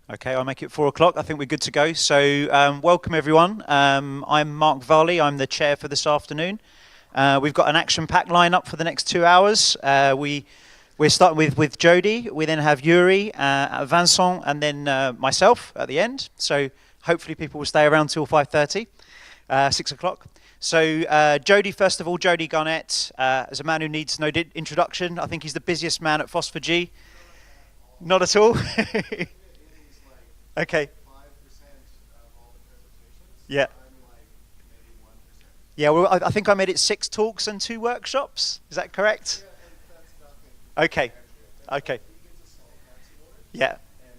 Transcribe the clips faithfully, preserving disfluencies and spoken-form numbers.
Okay, I'll make it four o'clock. I think we're good to go. So, um, welcome everyone. Um, I'm Mark Varley. I'm the chair for this afternoon. Uh, we've got an action-packed lineup for the next two hours. Uh, we we're starting with with Jody. We then have Yuri, uh, Vincent, and then uh, myself at the end. So hopefully people will stay around till five thirty, uh, six o'clock. So uh, Jody, first of all, Jody Garnett, uh, is a man who needs no introduction. I think he's the busiest man at Phosphor G. Not at all. Okay. Yeah. Yeah, well, I, I think I made it six talks and two workshops. Is that correct? Okay. Okay. Yeah.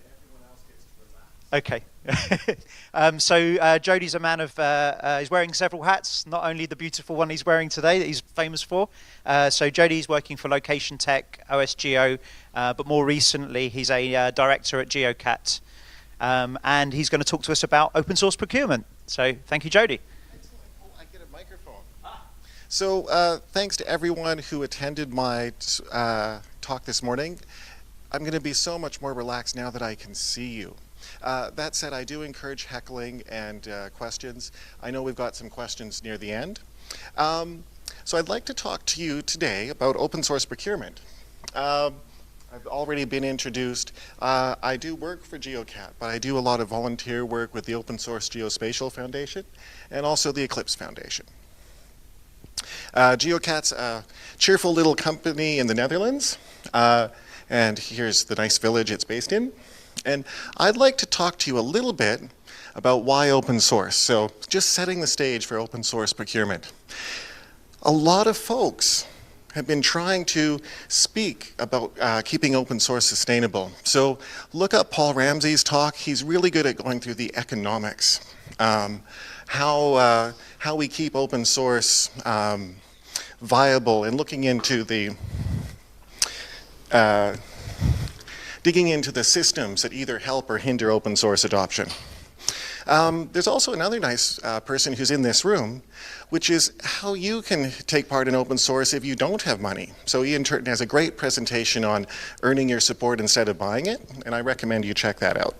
Okay. um, so uh, Jody's a man of, uh, uh, he's wearing several hats, not only the beautiful one he's wearing today that he's famous for. Uh, so Jody's working for Location Tech, O S G O, uh, but more recently he's a uh, director at GeoCat. Um, and he's going to talk to us about open source procurement. So thank you, Jody. Excellent. Oh, I get a microphone. Ah. So uh, thanks to everyone who attended my uh, talk this morning. I'm going to be so much more relaxed now that I can see you. Uh, that said, I do encourage heckling and uh, questions. I know we've got some questions near the end. Um, so I'd like to talk to you today about open source procurement. Um, I've already been introduced. Uh, I do work for GeoCat, but I do a lot of volunteer work with the Open Source Geospatial Foundation and also the Eclipse Foundation. Uh, GeoCat's a cheerful little company in the Netherlands, uh, and here's the nice village it's based in. And I'd like to talk to you a little bit about why open source. So just setting the stage for open source procurement. A lot of folks have been trying to speak about uh, keeping open source sustainable. So look up Paul Ramsey's talk. He's really good at going through the economics, um, how, uh, how we keep open source um, viable, and looking into the, uh, digging into the systems that either help or hinder open source adoption. Um, there's also another nice uh, person who's in this room, which is how you can take part in open source if you don't have money. So Ian Turton has a great presentation on earning your support instead of buying it, and I recommend you check that out.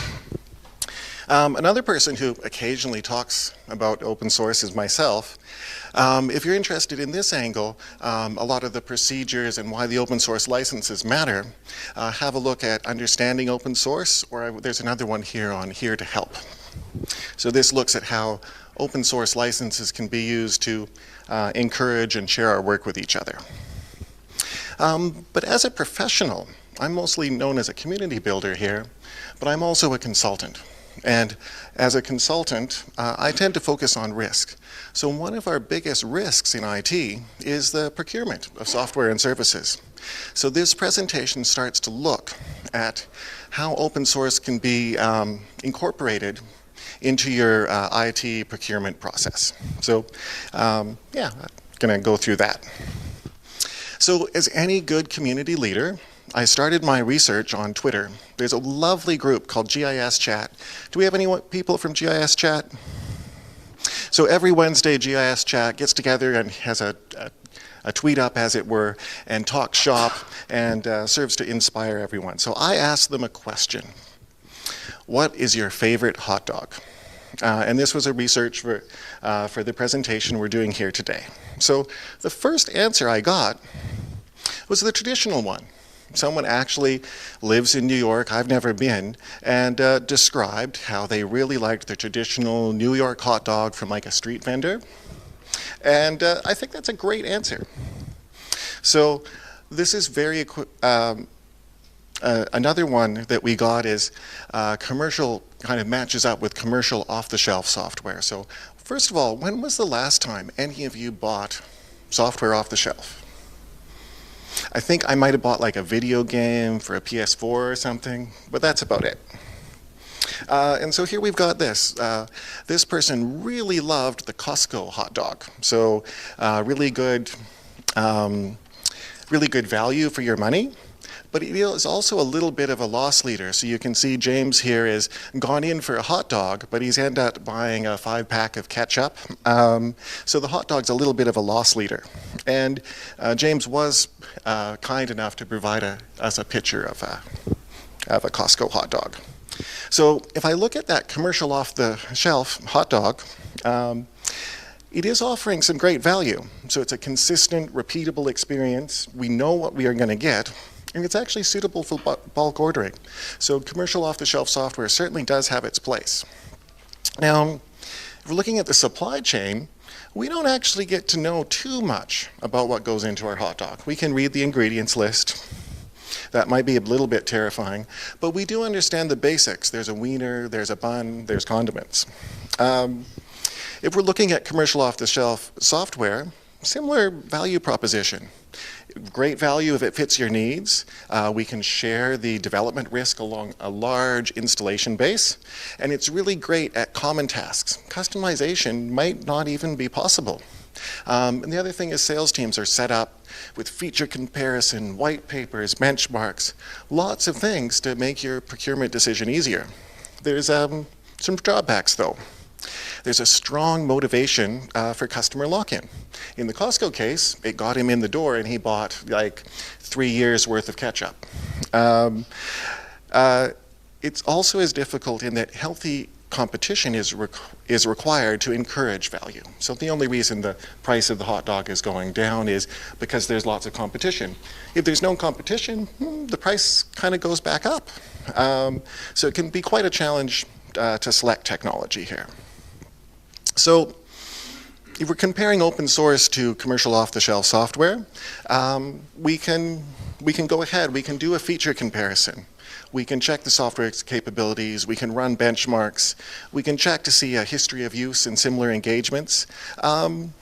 Um, another person who occasionally talks about open source is myself. Um, if you're interested in this angle, um, a lot of the procedures and why the open source licenses matter, uh, have a look at Understanding Open Source, or I, there's another one here on Here to Help. So this looks at how open source licenses can be used to uh, encourage and share our work with each other. Um, but as a professional, I'm mostly known as a community builder here, but I'm also a consultant. And as a consultant, uh, I tend to focus on risk. So one of our biggest risks in I T is the procurement of software and services. So this presentation starts to look at how open source can be um, incorporated into your uh, I T procurement process. So um, yeah, I'm gonna go through that. So as any good community leader, I started my research on Twitter. There's a lovely group called G I S Chat. Do we have any people from G I S Chat? So every Wednesday, G I S Chat gets together and has a, a, a tweet up, as it were, and talks shop and uh, serves to inspire everyone. So I asked them a question. What is your favorite hot dog? Uh, and this was a research for, uh, for the presentation we're doing here today. So the first answer I got was the traditional one. Someone actually lives in New York, I've never been, and uh, described how they really liked the traditional New York hot dog from like a street vendor. And uh, I think that's a great answer. So this is very, um, uh, another one that we got is uh, commercial, kind of matches up with commercial off-the-shelf software. So first of all, when was the last time any of you bought software off the shelf? I think I might have bought like a video game for a P S four or something, but that's about it. Uh, and so here we've got this. Uh, this person really loved the Costco hot dog. So uh, really good, um, really good value for your money. But it is also a little bit of a loss leader. So you can see James here has gone in for a hot dog, but he's ended up buying a five pack of ketchup. Um, so the hot dog's a little bit of a loss leader. And uh, James was uh, kind enough to provide a, us a picture of a, of a Costco hot dog. So if I look at that commercial off-the-shelf hot dog, um, it is offering some great value. So it's a consistent, repeatable experience. We know what we are going to get, and it's actually suitable for bulk ordering. So commercial off-the-shelf software certainly does have its place. Now, if we're looking at the supply chain, we don't actually get to know too much about what goes into our hot dog. We can read the ingredients list. That might be a little bit terrifying, but we do understand the basics. There's a wiener, there's a bun, there's condiments. Um, if we're looking at commercial off-the-shelf software, similar value proposition. Great value if it fits your needs. Uh, we can share the development risk along a large installation base, and it's really great at common tasks. Customization might not even be possible. Um, and the other thing is sales teams are set up with feature comparison, white papers, benchmarks, lots of things to make your procurement decision easier. There's um, some drawbacks though. There's a strong motivation uh, for customer lock-in. In the Costco case, it got him in the door and he bought like three years worth of ketchup. Um, uh, it's also as difficult in that healthy competition is, requ is required to encourage value. So the only reason the price of the hot dog is going down is because there's lots of competition. If there's no competition, hmm, the price kind of goes back up. Um, so it can be quite a challenge uh, to select technology here. So if we're comparing open source to commercial off-the-shelf software, um, we can, we can go ahead, we can do a feature comparison. We can check the software's capabilities, we can run benchmarks, we can check to see a history of use and similar engagements. Um,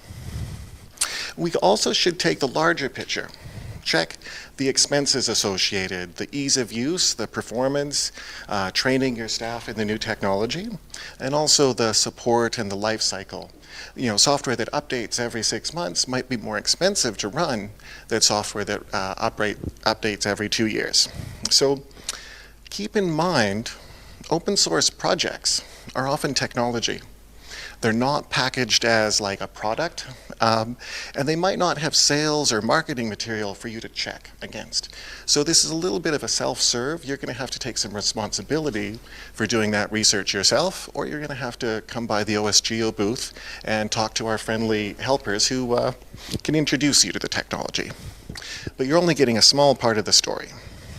we also should take the larger picture. Check the expenses associated, the ease of use, the performance, uh, training your staff in the new technology, and also the support and the life cycle. You know, software that updates every six months might be more expensive to run than software that uh, upgrade, updates every two years. So keep in mind, open source projects are often technology. They're not packaged as like a product, um, and they might not have sales or marketing material for you to check against. So this is a little bit of a self-serve. You're going to have to take some responsibility for doing that research yourself, or you're going to have to come by the O S G O booth and talk to our friendly helpers who uh, can introduce you to the technology. But you're only getting a small part of the story.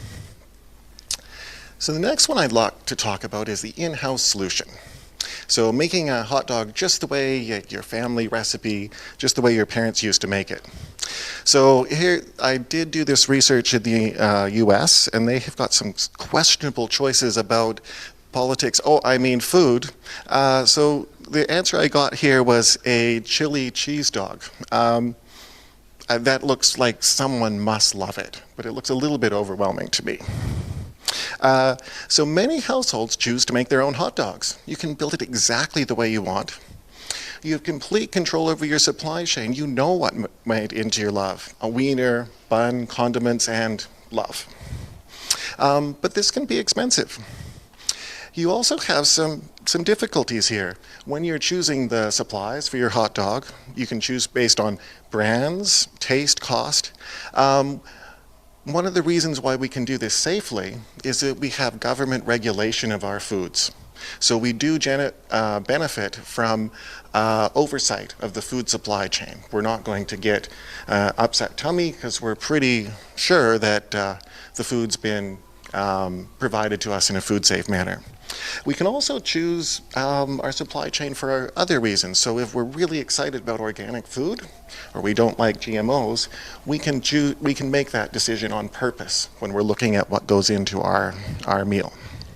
So the next one I'd like to talk about is the in-house solution. So making a hot dog just the way your family recipe, just the way your parents used to make it. So here, I did do this research in the uh, U S, and they have got some questionable choices about politics. Oh, I mean food. Uh, so the answer I got here was a chili cheese dog. Um, uh, that looks like someone must love it, but it looks a little bit overwhelming to me. Uh, so many households choose to make their own hot dogs. You can build it exactly the way you want. You have complete control over your supply chain. You know what made into your love. A wiener, bun, condiments, and love. Um, but this can be expensive. You also have some, some difficulties here. When you're choosing the supplies for your hot dog, you can choose based on brands, taste, cost. Um, One of the reasons why we can do this safely is that we have government regulation of our foods. So we do uh, benefit from uh, oversight of the food supply chain. We're not going to get uh, upset tummy because we're pretty sure that uh, the food's been um, provided to us in a food safe manner. We can also choose um, our supply chain for our other reasons. So if we're really excited about organic food, or we don't like G M Os, we can choose, we can make that decision on purpose when we're looking at what goes into our, our meal.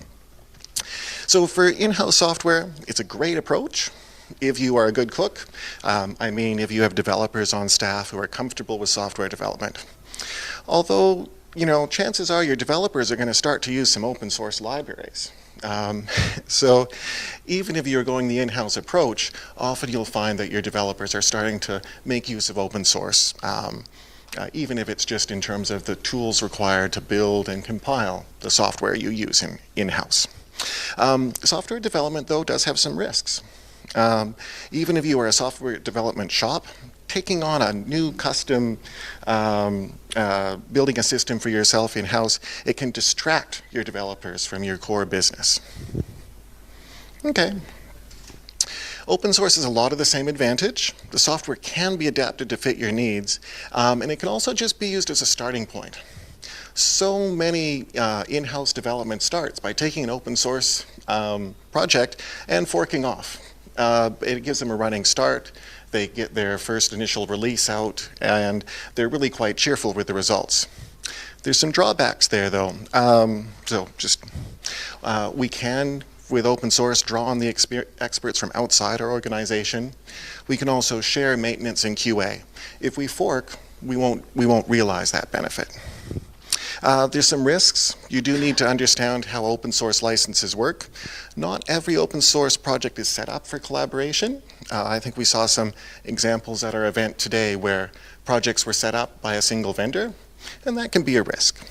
So for in-house software, it's a great approach if you are a good cook. Um, I mean, if you have developers on staff who are comfortable with software development. Although, you know, chances are your developers are going to start to use some open source libraries. Um, so even if you're going the in-house approach, often you'll find that your developers are starting to make use of open source, um, uh, even if it's just in terms of the tools required to build and compile the software you use in, in-house. Um, software development, though, does have some risks. Um, even if you are a software development shop, taking on a new custom, um, uh, building a system for yourself in-house, it can distract your developers from your core business. Okay. Open source has a lot of the same advantage. The software can be adapted to fit your needs, um, and it can also just be used as a starting point. So many uh, in-house development starts by taking an open source um, project and forking off. Uh, it gives them a running start. They get their first initial release out, and they're really quite cheerful with the results. There's some drawbacks there, though. Um, so just, uh, we can, with open source, draw on the exper experts from outside our organization. We can also share maintenance and Q A. If we fork, we won't, we won't realize that benefit. Uh, there's some risks. You do need to understand how open source licenses work. Not every open source project is set up for collaboration. Uh, I think we saw some examples at our event today where projects were set up by a single vendor, and that can be a risk.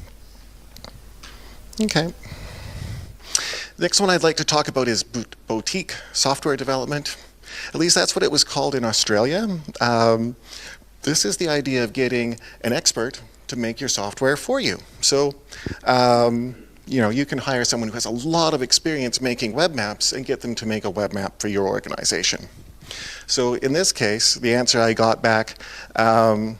Okay. The next one I'd like to talk about is boutique software development. At least that's what it was called in Australia. Um, this is the idea of getting an expert to make your software for you. So, um, you know, you can hire someone who has a lot of experience making web maps and get them to make a web map for your organization. So in this case, the answer I got back, um,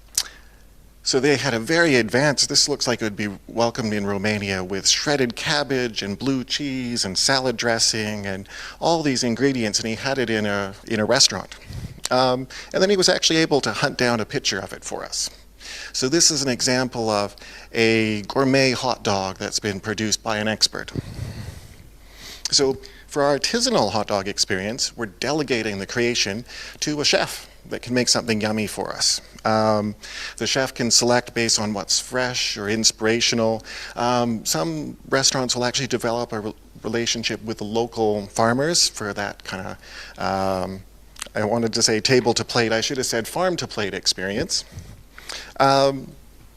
so they had a very advanced, this looks like it would be welcomed in Romania with shredded cabbage and blue cheese and salad dressing and all these ingredients, and he had it in a, in a restaurant. Um, and then he was actually able to hunt down a picture of it for us. So this is an example of a gourmet hot dog that's been produced by an expert. So for our artisanal hot dog experience, we're delegating the creation to a chef that can make something yummy for us. Um, the chef can select based on what's fresh or inspirational. Um, some restaurants will actually develop a re relationship with the local farmers for that kind of, um, I wanted to say table to plate, I should have said farm to plate experience. Um,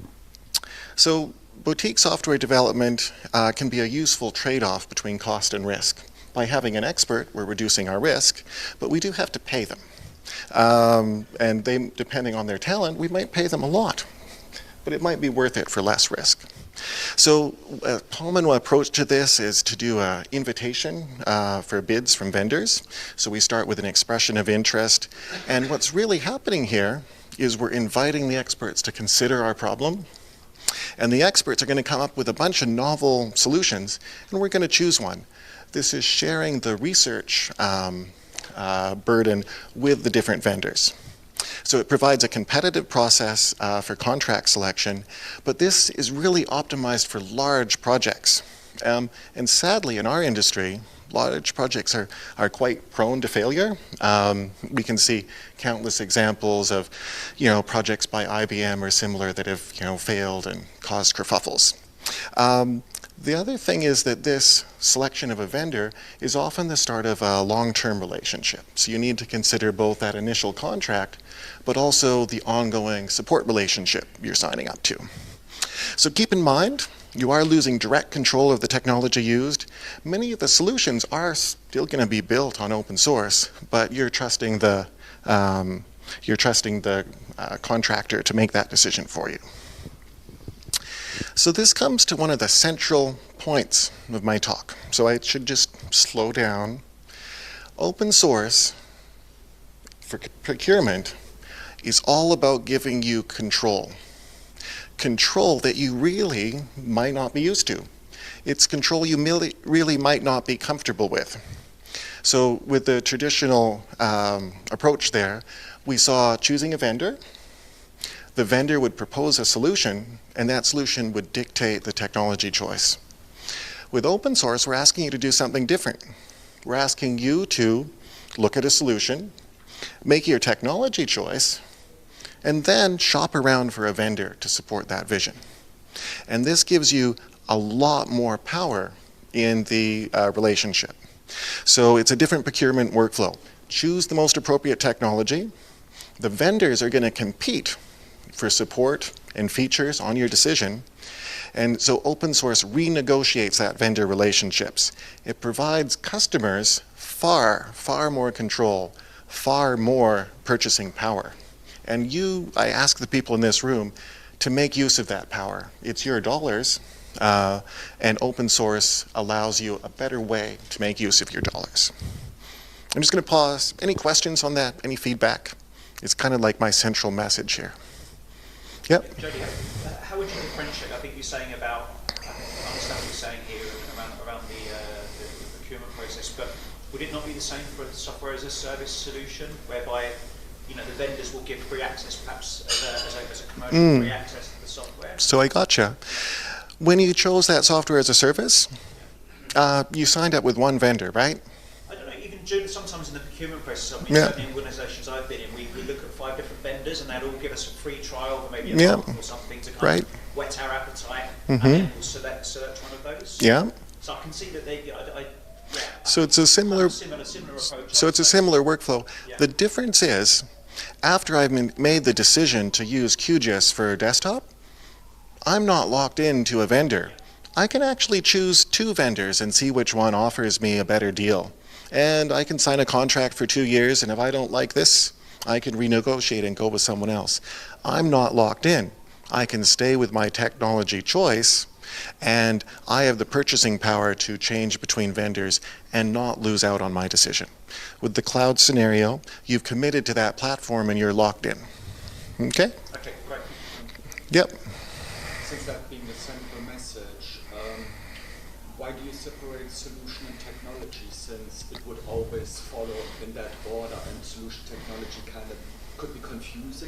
so boutique software development uh, can be a useful trade-off between cost and risk. By having an expert, we're reducing our risk, but we do have to pay them. Um, and they, depending on their talent, we might pay them a lot, but it might be worth it for less risk. So a common approach to this is to do an invitation uh, for bids from vendors. So we start with an expression of interest, and what's really happening here is we're inviting the experts to consider our problem, and the experts are going to come up with a bunch of novel solutions, and we're going to choose one. This is sharing the research um, uh, burden with the different vendors. So it provides a competitive process uh, for contract selection, but this is really optimized for large projects. Um, and sadly, in our industry, large projects are, are quite prone to failure. Um, we can see countless examples of, you know, projects by I B M or similar that have, you know, failed and caused kerfuffles. Um, the other thing is that this selection of a vendor is often the start of a long-term relationship. So you need to consider both that initial contract, but also the ongoing support relationship you're signing up to. So keep in mind, you are losing direct control of the technology used. Many of the solutions are still going to be built on open source, but you're trusting the, um, you're trusting the uh, contractor to make that decision for you. So this comes to one of the central points of my talk. So I should just slow down. Open source for procurement is all about giving you control. Control that you really might not be used to. It's control you really might not be comfortable with. So with the traditional um, approach there, we saw choosing a vendor. The vendor would propose a solution, and that solution would dictate the technology choice. With open source, we're asking you to do something different. We're asking you to look at a solution, make your technology choice, and then shop around for a vendor to support that vision. And this gives you a lot more power in the uh, relationship. So it's a different procurement workflow. Choose the most appropriate technology. The vendors are going to compete for support and features on your decision. And so open source renegotiates that vendor relationships. It provides customers far, far more control, far more purchasing power. And you, I ask the people in this room to make use of that power. It's your dollars, uh, and open source allows you a better way to make use of your dollars. I'm just going to pause. Any questions on that? Any feedback? It's kind of like my central message here. Yep. Jody, how, how would you differentiate? I think you're saying about, I understand what you're saying here around, around the, uh, the, the procurement process, but would it not be the same for a software as a service solution, whereby you know the vendors will give free access, perhaps as a, as a, as a commercial mm. free access to the software? So I gotcha. When you chose that software as a service, uh, you signed up with one vendor, right? I don't know, even during, sometimes in the procurement process, I mean, yeah. certainly in organisations I've been in, we, we look at five different vendors and they'd all give us a free trial for maybe a yeah. month or something to kind right. of whet our appetite, mm-hmm. and then we'll select, select one of those. Yeah. So I can see that they, I, I, yeah, so it's a similar, similar, similar approach. So it's a similar workflow. Yeah. The difference is, after I've made the decision to use Q G I S for desktop, I'm not locked into a vendor. I can actually choose two vendors and see which one offers me a better deal. And I can sign a contract for two years, and if I don't like this, I can renegotiate and go with someone else. I'm not locked in. I can stay with my technology choice, and I have the purchasing power to change between vendors and not lose out on my decision. With the cloud scenario, you've committed to that platform and you're locked in. Okay? Okay, great. Yep. Since that being the central message, um, why do you separate solution and technology, since it would always follow in that order, and solution technology kind of could be confusing?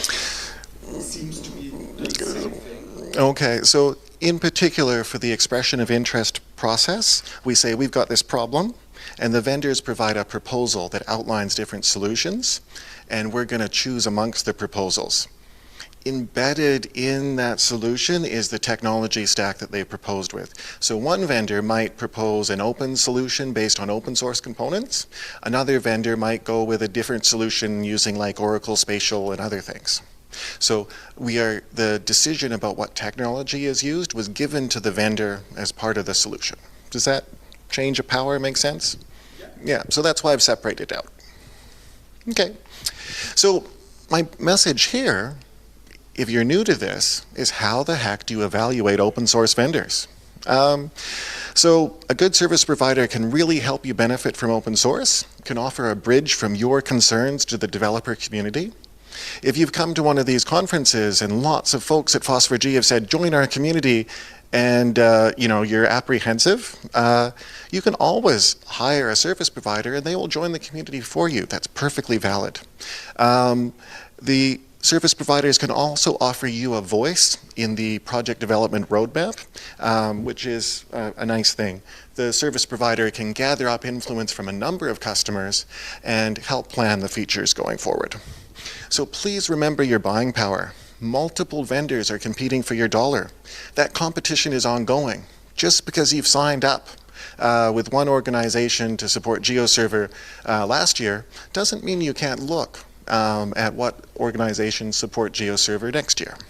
It seems to be the same thing. Okay, so in particular for the expression of interest process, we say we've got this problem, and the vendors provide a proposal that outlines different solutions, and we're going to choose amongst the proposals. Embedded in that solution is the technology stack that they proposed with. So one vendor might propose an open solution based on open source components. Another vendor might go with a different solution using like Oracle Spatial and other things. So we are, the decision about what technology is used was given to the vendor as part of the solution. Does that change of power make sense? Yeah. Yeah, so that's why I've separated out. Okay, so my message here, if you're new to this, is how the heck do you evaluate open source vendors? Um, so a good service provider can really help you benefit from open source, can offer a bridge from your concerns to the developer community. If you've come to one of these conferences and lots of folks at Phosphor G have said, join our community, and uh, you know, you're apprehensive, uh, you can always hire a service provider and they will join the community for you. That's perfectly valid. Um, the service providers can also offer you a voice in the project development roadmap, um, which is a, a nice thing. The service provider can gather up influence from a number of customers and help plan the features going forward. So please remember your buying power. Multiple vendors are competing for your dollar. That competition is ongoing. Just because you've signed up uh, with one organization to support GeoServer uh, last year doesn't mean you can't look um, at what organizations support GeoServer next year.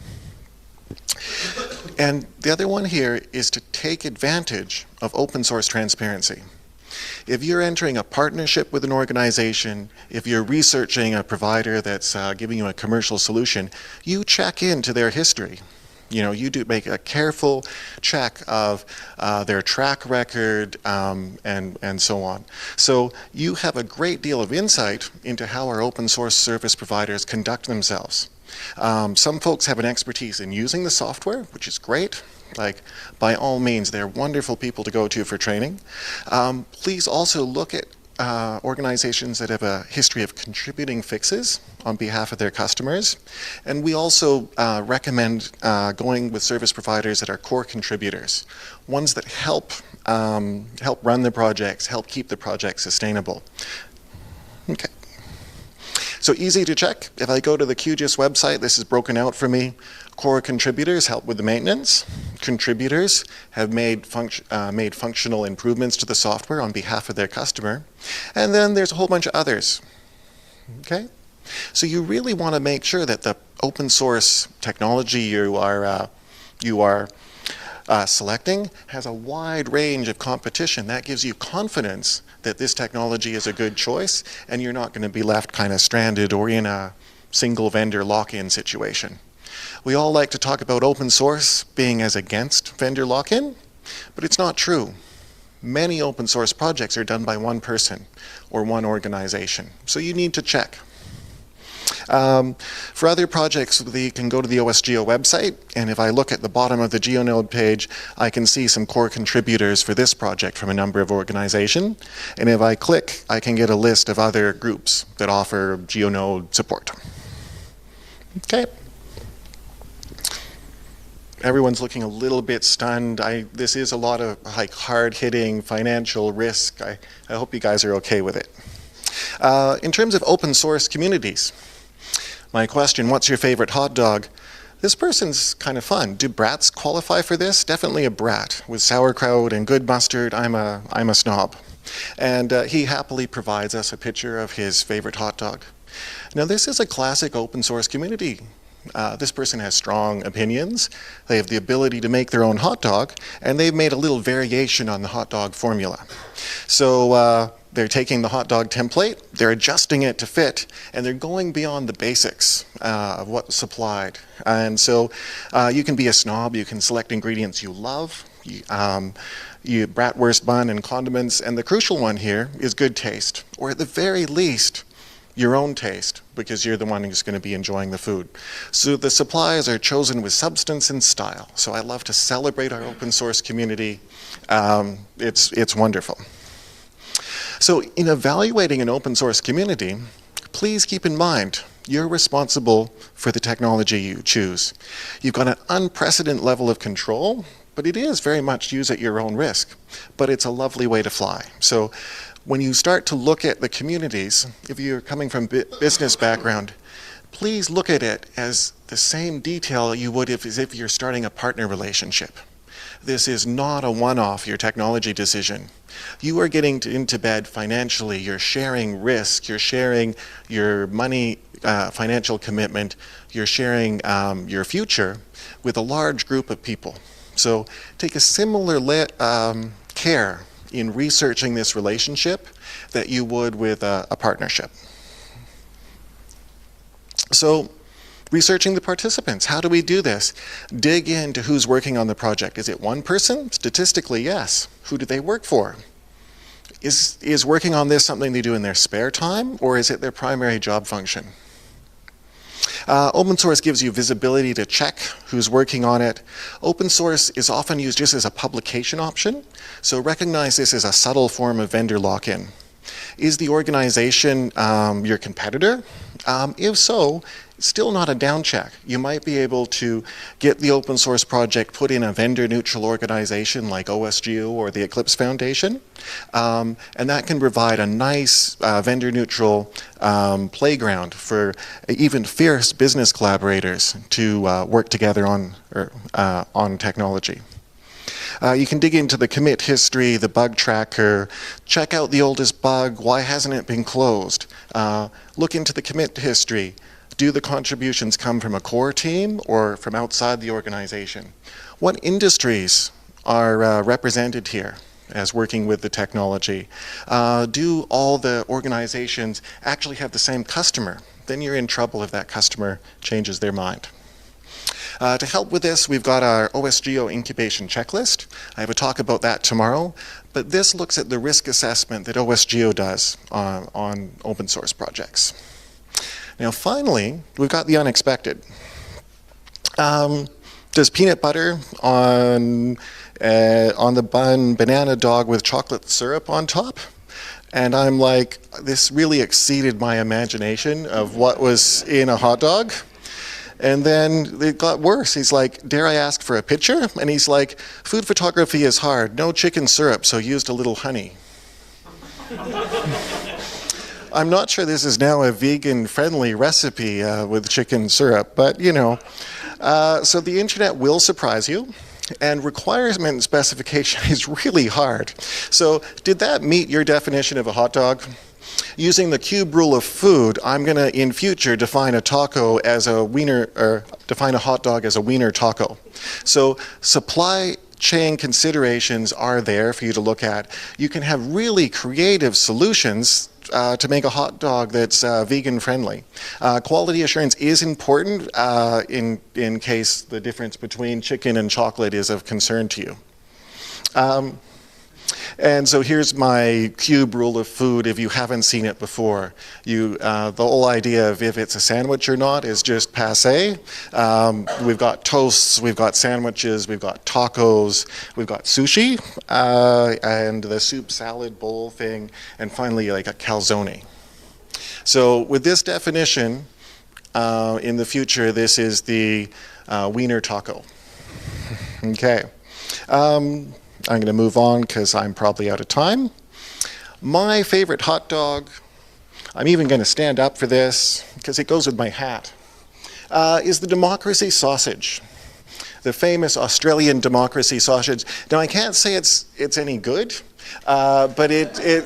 And the other one here is to take advantage of open source transparency. If you're entering a partnership with an organization, if you're researching a provider that's uh, giving you a commercial solution, you check into their history. You know, you do make a careful check of uh, their track record um, and, and so on. So you have a great deal of insight into how our open source service providers conduct themselves. Um, some folks have an expertise in using the software, which is great. Like, by all means, they're wonderful people to go to for training. Um, please also look at uh, organizations that have a history of contributing fixes on behalf of their customers. And we also uh, recommend uh, going with service providers that are core contributors, ones that help, um, help run the projects, help keep the project sustainable. Okay. So easy to check. If I go to the Q G I S website, this is broken out for me. Core contributors help with the maintenance. Contributors have made, func uh, made functional improvements to the software on behalf of their customer. And then there's a whole bunch of others. Okay? So you really want to make sure that the open source technology you are, uh, you are uh, selecting has a wide range of competition. That gives you confidence that this technology is a good choice, and you're not going to be left kind of stranded or in a single vendor lock-in situation. We all like to talk about open source being as against vendor lock-in, but it's not true. Many open source projects are done by one person or one organization, so you need to check. Um, for other projects, you can go to the O S G E O website, and if I look at the bottom of the GeoNode page, I can see some core contributors for this project from a number of organizations. And if I click, I can get a list of other groups that offer GeoNode support. Okay. Everyone's looking a little bit stunned. I, this is a lot of like hard-hitting financial risk. I, I hope you guys are okay with it. Uh, in terms of open source communities, my question, what's your favorite hot dog? This person's kind of fun. Do brats qualify for this? Definitely a brat. With sauerkraut and good mustard, I'm a, I'm a snob. And uh, he happily provides us a picture of his favorite hot dog. Now this is a classic open source community. Uh, this person has strong opinions. They have the ability to make their own hot dog, and they've made a little variation on the hot dog formula. So uh, they're taking the hot dog template, they're adjusting it to fit, and they're going beyond the basics uh, of what's supplied. And so uh, you can be a snob, you can select ingredients you love, you, um, you bratwurst bun and condiments, and the crucial one here is good taste, or at the very least, your own taste, because you're the one who's going to be enjoying the food. So the supplies are chosen with substance and style. So I love to celebrate our open source community. Um, it's, it's wonderful. So in evaluating an open source community, please keep in mind you're responsible for the technology you choose. You've got an unprecedented level of control, but it is very much use at your own risk. But it's a lovely way to fly. So when you start to look at the communities, if you're coming from a business background, please look at it as the same detail you would if, as if you're starting a partner relationship. This is not a one-off, your technology decision. You are getting to, into bed financially, you're sharing risk, you're sharing your money, uh, financial commitment, you're sharing um, your future with a large group of people. So take a similar le um, care in researching this relationship that you would with a, a partnership. So, researching the participants, how do we do this? Dig into who's working on the project. Is it one person? Statistically, yes. Who do they work for? Is, is working on this something they do in their spare time, or is it their primary job function? Uh, open source gives you visibility to check who's working on it. Open source is often used just as a publication option, so recognize this as a subtle form of vendor lock-in. Is the organization um, your competitor? Um, if so, it's still not a down check. You might be able to get the open source project put in a vendor neutral organization like O S G E O or the Eclipse Foundation, um, and that can provide a nice uh, vendor neutral um, playground for even fierce business collaborators to uh, work together on, or, uh, on technology. Uh, you can dig into the commit history, the bug tracker, check out the oldest bug, why hasn't it been closed? Uh, look into the commit history. Do the contributions come from a core team or from outside the organization? What industries are uh, represented here as working with the technology? Uh, do all the organizations actually have the same customer? Then you're in trouble if that customer changes their mind. Uh, to help with this, we've got our O S G E O incubation checklist. I have a talk about that tomorrow, but this looks at the risk assessment that O S G E O does on, on open source projects. Now finally, we've got the unexpected. Um, does peanut butter on, uh, on the bun banana dog with chocolate syrup on top? And I'm like, this really exceeded my imagination of what was in a hot dog. And then it got worse. He's like, dare I ask for a picture? And he's like, food photography is hard. No chicken syrup, so used a little honey. I'm not sure this is now a vegan-friendly recipe uh, with chicken syrup, but you know. Uh, so the internet will surprise you, and requirement specification is really hard. So did that meet your definition of a hot dog? Using the cube rule of food, I'm going to, in future, define a taco as a wiener, or define a hot dog as a wiener taco. So supply chain considerations are there for you to look at. You can have really creative solutions uh, to make a hot dog that's uh, vegan friendly. Uh, quality assurance is important uh, in, in case the difference between chicken and chocolate is of concern to you. Um, And so here's my cube rule of food if you haven't seen it before. You, uh, the whole idea of if it's a sandwich or not is just passé. Um, we've got toasts, we've got sandwiches, we've got tacos, we've got sushi, uh, and the soup salad bowl thing, and finally like a calzone. So with this definition, uh, in the future, this is the uh, wiener taco. Okay. Um, I'm going to move on because I'm probably out of time. My favorite hot dog, I'm even going to stand up for this because it goes with my hat, uh, is the democracy sausage. The famous Australian democracy sausage. Now I can't say it's it's any good, uh, but it, it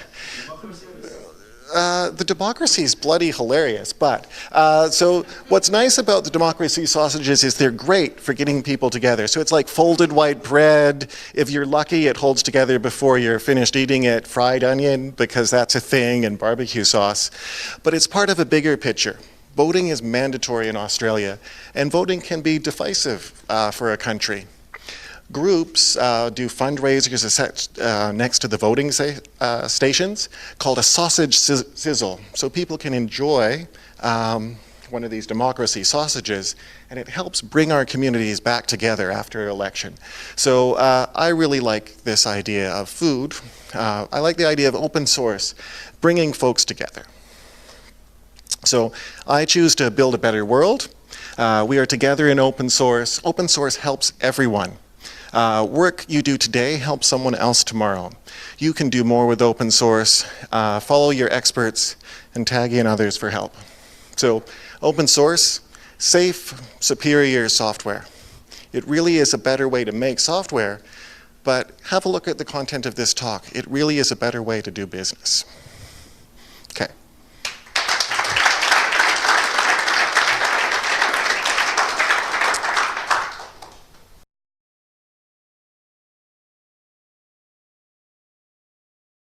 Uh, the democracy is bloody hilarious, but uh, so what's nice about the democracy sausages is they're great for getting people together. So it's like folded white bread. If you're lucky, it holds together before you're finished eating it. Fried onion, because that's a thing, and barbecue sauce. But it's part of a bigger picture. Voting is mandatory in Australia, and voting can be divisive uh, for a country. Groups uh, do fundraisers uh, next to the voting uh, stations called a sausage sizzle. So people can enjoy um, one of these democracy sausages, and it helps bring our communities back together after an election. So uh, I really like this idea of food. Uh, I like the idea of open source, bringing folks together. So I choose to build a better world. Uh, we are together in open source. Open source helps everyone. Uh, work you do today helps someone else tomorrow. You can do more with open source. Uh, follow your experts and tag in others for help. So open source, safe, superior software. It really is a better way to make software, but have a look at the content of this talk. It really is a better way to do business.